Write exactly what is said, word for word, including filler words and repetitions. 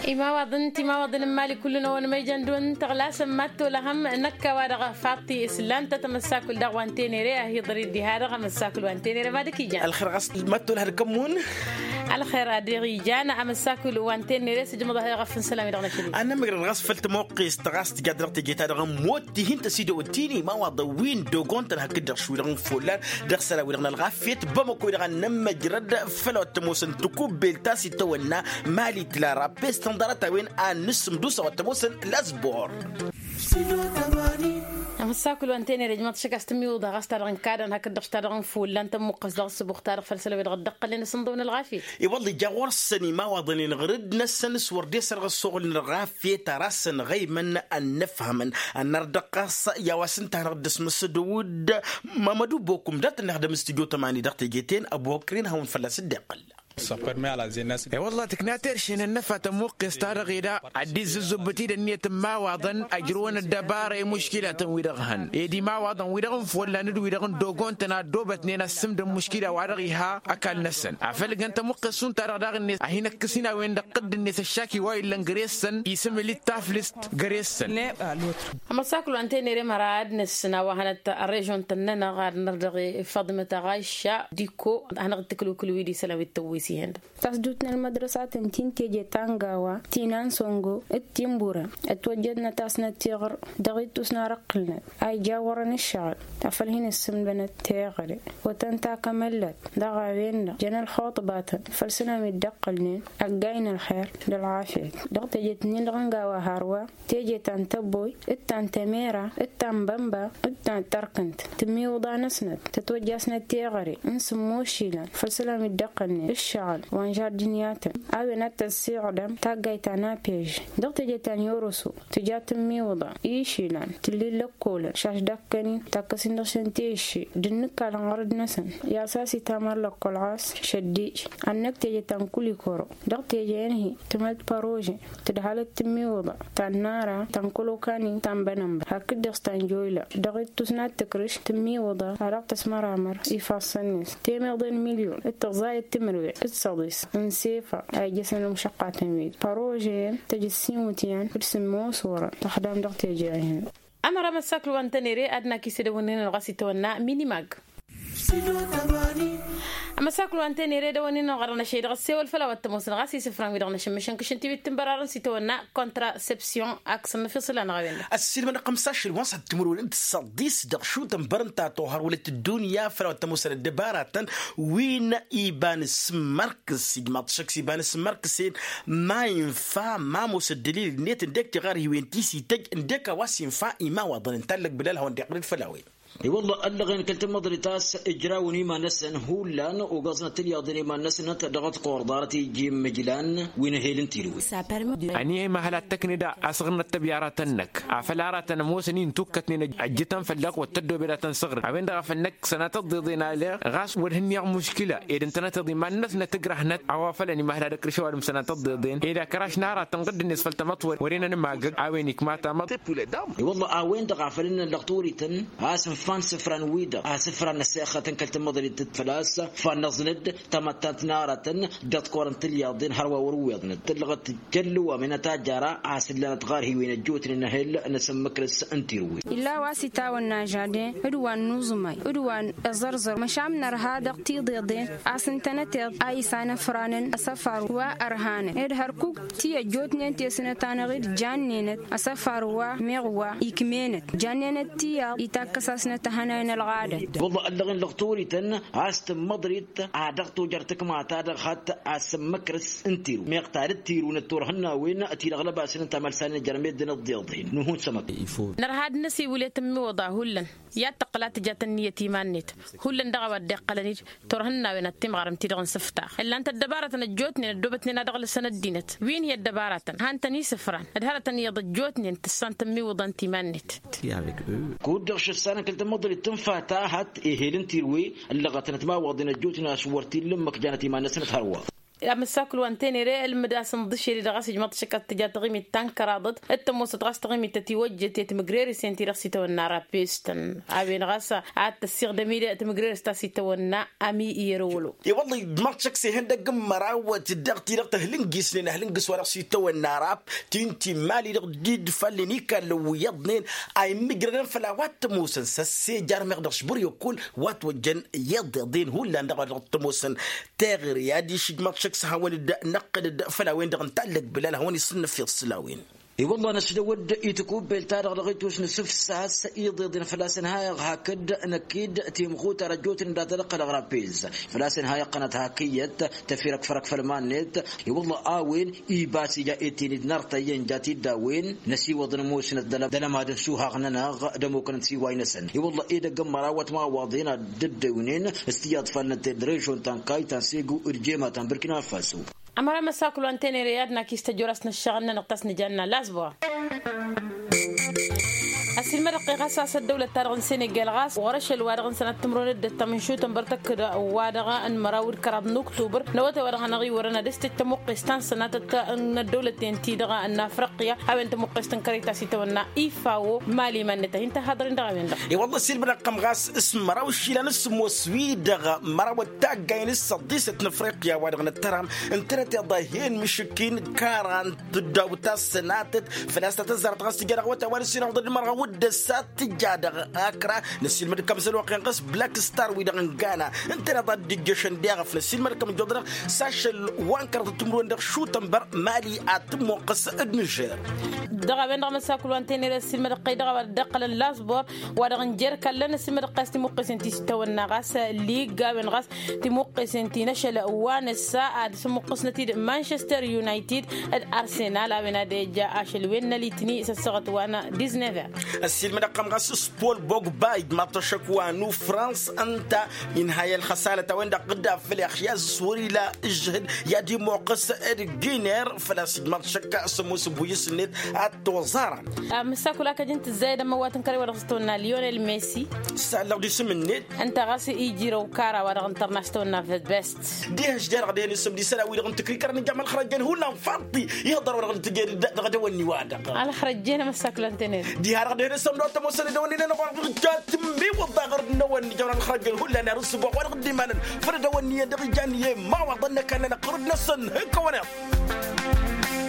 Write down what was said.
ما وضنتي ما وضن مالي كلنا وانا ما يجندون تغلاس ماتو لهم نكا ورغ فاطي اسلام تتمساكل دغوانتين ري هي ضريد دي هذا مساكل وانتين ري مالك يجان الخير غس ماتو لها كمون الخير اديري جانا امساكل وانتين ري سجم ضهي غفن سلام يدغنا شديد انا مغر غس فلت موقي استغاست قدرت جيت هذا موتي هنت سيدو وتيني ما وضوين دوغون تن هكدر شوي رغم فولان دغسلا ويرغنا الغافيت بمكو يرغنا نم جرد فلو تموسن تكوب بلتاسي تونا مالي تلارا بستندرات وين ان نسم دوسه وتموسن الاسبور مساكل وانتين رجمات شكاستمي وضا غاستارن كادن هكذا اشتارن فول لانت مقص دغس بختار فلسله ويغدق لنا صندوق الغافي اي والله جاور السني ما وضني نغرد نسنس وردي سرغ الصغل الغافي تراسن غيمن ان نفهم ان نردقص يا واسنت نردس مسدود ما مدو بوكم دات نخدم استوديو ثمانية دقيقة جيتين ابو بكرين هون فلس الدقل سافر على زي الناس اي والله تكناتر شين النفة موقع استارغي دا عديز الزبتي دنية ما وضن اجرون الدبارة مشكلة ويرغهن ايدي ما وضن ويرغن فولا ندو ويرغن دوغون تنا دوبت نينا السمد مشكلة وعرغيها اكل نسن عفلق انت موقع سون ترى داغ الناس اهينا كسينا وين قد الناس الشاكي وايل لنغريسن يسمى لي تافلست غريسن اما ساكلو انتين ري مراد نسنا وهنت الريجون تننا غار نرغي فاطمه غايشه ديكو انا قلتلكوا كل ويدي سلاوي التويسي هند تصدوتنا المدرسة تنتين تيجي تانغاوا تينان سونغو التيمبورا اتوجدنا تاسنا تيغر دغيتو سنا رقلنا اي جاورن الشغل تفلهين السم بنت تيغري وتنتا كملت دغاوين جنا الخاطبات فلسنا مدقلنين اقاين الخير للعافية دغت جتنين لغنغاوا هاروا تيجي تنتبوي التان تميرا التان بمبا التان تركنت تمي وضع نسند تتوجسنا تيغري انسمو شيلا فلسنا مدقلنين الشغل وانجار دنياتم او نتسيع دم تاقايتانا بيج دغت جتان يورسو تجات ميوضا ايشيلان تلي لكولا شاش دكني تاكسين دخشن تيشي دنكا لنغرد نسن يا ساسي تامر لكو العاس شديج انك تجتان كولي كورو دغت جينهي تمت باروجي تدحالت تميوضا تنارا تنكولو كاني تنبنمبا هكد دغستان جويلا دغت تسنات تكرش تميوضا هراق تسمرامر يفاصنس تيميغضين مليون التغزاية تمروي الصديس انسيفا اي جسن مشقة تميد باروجين تجسين وتيان فرسمو صورة تخدام دغتي جاهن اما رمى الساكل وانتنيري ادنا كيسي دوانين الغاسي تونا ميني ماغ اما ساكلو انتني ريدا ونينا غرنا شي دغسي والفلا والتموس غاسي سفران ويدغنا شمشن كشنتي بتمبرارن سيتونا كونتراسبسيون اكسن فصل انا غوين السينما رقم ستاشر وانصد تمر انت صديس دغشو تمبرنتا طهر ولت الدنيا فلا والتموس الدبارات وين ايبان سمركز سيجما تشكسي بان سمركز ما ينفع ما مسدليل نيت ديك تغار وين تيسي تج اندك واس ينفع ما وضن تلك بلال هون دقريت فلاوي اي والله اللغين كلت مدريتاس اجراوني ما نسن هولان وقصنا تليادني ما نسن دغت قوردارتي جيم مجلان وين هيلن تيلو اني ما هلا تكنيدا اصغرنا التبيارات انك افلارات موسنين توكتني اجتن فلق وتدو بلاتن صغر عبين دغ فنك سنه تضينا له غاس ورهني مشكله اذا انت تضي ما الناس نتقرح نت عوافلني ما هلا دكر شوال سنه تضيدين اذا كراش نار تنقد النسفل تمطور ورينا نماق عوينك ما تمط اي والله عوين دغ فلنا اللقطوري تن اسف فان سفران ويدا سفران الساخة كلت مضري تتفلاس فنزند تمتت نارة دت كورنت الياضين هروا ورويضن تلغت جلوا من تاجرة عسلنا تغارهي وين الجوت النهل نسمك رس انتروي إلا واسطة والناجادين أدوان نوزمي أدوان الزرزر مشام نرهاد اقتيضيضين عسنتنتيض أي سنة فران أسفر وأرهان إدهركوك تي جوتنين تي سنتان غير جانينت أسفر ومغوا إكمينت جانينت تي يتاكساسنة هنا الغادة والله اللغين لغتوري تن عاست مضريت عادقتو جرتك ما تادق حتى عسمكرس انتيرو ميقتار التيرو نتور هنا وين اتي اغلب سنه تعمل سنه جرميد دين الضيضين نهون سمك نرهاد نسي ولي تمي وضع هلن يا تقلات جات النيه تيمانيت هلن دغ ود قلني تور هنا وين التم غرمتي دغن سفتا الا انت الدباره نجوتني دوبتني دغل السنه دينت وين هي الدباره هانتني سفران الهرتني ضجوتني انت سنتمي وضن تيمانيت كودش السنه كنت مضري تنفع تاهت إهلن تيروي اللغة نتما وضنا جوتنا شورتي لمك جانتي ما نسنت هروا مساكل وانتيني ري المداس ندشري دغاس جماعة شكات تجات غيمي تانكرادت التموس تغاس تغيمي تتوجه تتمغريري سنتي راسي تونا بيستن ابي نغاسا عاد السيغ دميري تمغريري ستاسي تونا امي يرولو اي والله دماغ شكسي هندا قمرا وتدغتي رغت هلنقيس لنا هلنقس وراسي تونا راب تنتي مالي ديد فاليني كان لو يضنين اي مغرن فلا وات موسن سسي جار مقدرش بور يقول وات وجن يضدين هو اللي ندغ تموسن تاغر يا دي شي دماغ شكس هاون نقد فلا وين دغ نتعلق بلال هون يصنف في السلاوين اي والله نشد ود يتكوب بالتارغ لغيتوش نسف الساعات ايض دين فلاسن هاي هاكد نكيد تيمخوت رجوت ان دادلق الغرابيز فلاسن هاي قناه هاكيت تفيرك فرق فلمان نت اي والله اوين اي باسي جايتين نرتين جاتي داوين نسي وضن موسن الدلم دلم هذا سوها غننا دمو كنت سي واينسن اي والله اي دقمرا وتما واضينا ضدونين استياد فلن تدريشون تنكاي تنسيقو ارجيما تنبركنا فاسو أمرا مساكل وانتيني ريادنا كيستا جورسنا الشغلنا نقتصني جانا لازبوا السلمة دقيقة أساس الدولة تارغن سنغال غاس ورش الوارغن سنة تمرون الدتا من شو تنبرتك وادغا أن مراود كراد أكتوبر نوات وارغا نغي ورنا دست تمقستان سنة أن الدولة تنتيدغا أن أفريقيا أو أن تمقستان كريتا سيتونا إيفاو مالي منتا انت حاضرين دغا من دغا اي والله السلمة رقم غاس اسم مراو الشيلان اسمه سويدغا مراود تاقاين الصديسة أفريقيا وارغن الترام انترت ضاهين مشكين كاران تداوتا سناتت فلاستا تزارت غاس تجارغ وتوارسين عضد المرغا دسات تجادة أكرا نسيل مركب سلوا قنقص بلاك ستار ويدغن غانا انت ضد الجيشن ديغا فلسيل مركب جودر ساشل وانكر تمرون دغ شو تنبر مالي اتم قص النجير دغا بين دغ مساكل وانتيني رسيل مرقي دغا دقل اللاسبور ودغن جير كلنا سيل مرقاس تمقس انتي ستونا غاس ليغا بين غاس تمقس انتي نشل وان الساعه تمقس نتيجه مانشستر يونايتد الارسنال بين ديجا اشل وين ليتني سسغت وانا ديزنيفر السلم رقم غاس سبول بوغبايد ما تشكوانو فرانس انت من هاي الخسالة وين قد في الاخياز سوري لا اجهد يا دي موقس الجينير فلا ما تشكا سمو سبويس نت اتوزارا مساكو لك جنت زايد مواتن كري ورغستونا ليونيل ميسي سالو دي سمنت انت غاسي يجيرو كارا ورغ انترناشونال في بيست دي هجدار غادي نسم دي سلا ويرغ تكريكر نجمع الخرجين هنا فاضي يهضر ورغ تجي غدا وني وادا على خرجينا مساكو انتني دي هرغ نسم دوت موسل دوني انا جات مي وضغر نوني جونا الخرجين هلا انا رسب ورغ ديمان فرد وني دغ جاني ما وظن كان نقرد نسن هكا وانا